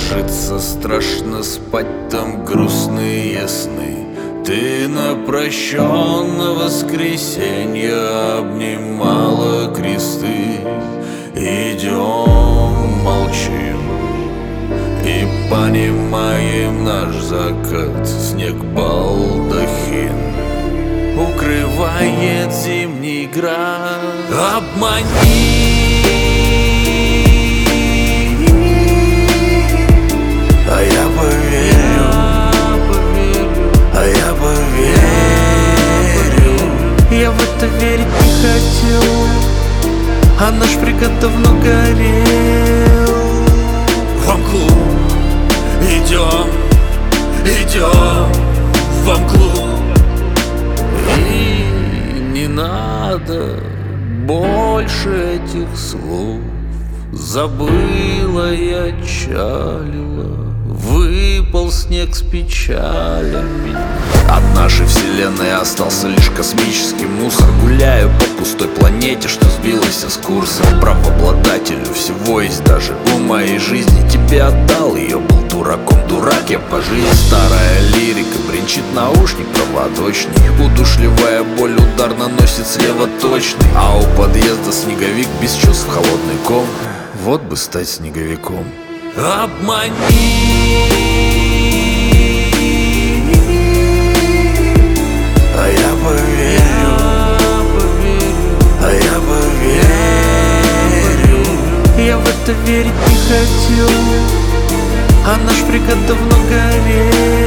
ложиться страшно, спать там грустные сны. Ты на прощенное воскресенье обнимала кресты. Идем, молчим и понимаем наш закат. Снег балдахин укрывает зимний град. Обмани, а я поверю, а я поверю. Я в это верить не хотел, а наш прикат давно горел. Фан-клуб, идем, идем в фан-клуб. И не надо больше этих слов. Забыла я, чалила, выпал снег с печалями. От нашей вселенной остался лишь космический мусор. Гуляю по пустой планете, что сбилась с курса. Правообладателю всего есть, даже у моей жизни. Тебе отдал ее, был дураком, дурак я по жизни. Старая лирика бренчит, наушник проводочный. Удушливая боль, удар наносит слева точный. А у подъезда снеговик без чувств, холодный ком. Вот бы стать снеговиком. Обмани, а я поверю, а я поверю. Я в это верить не хотел, а наш прикат давно горел.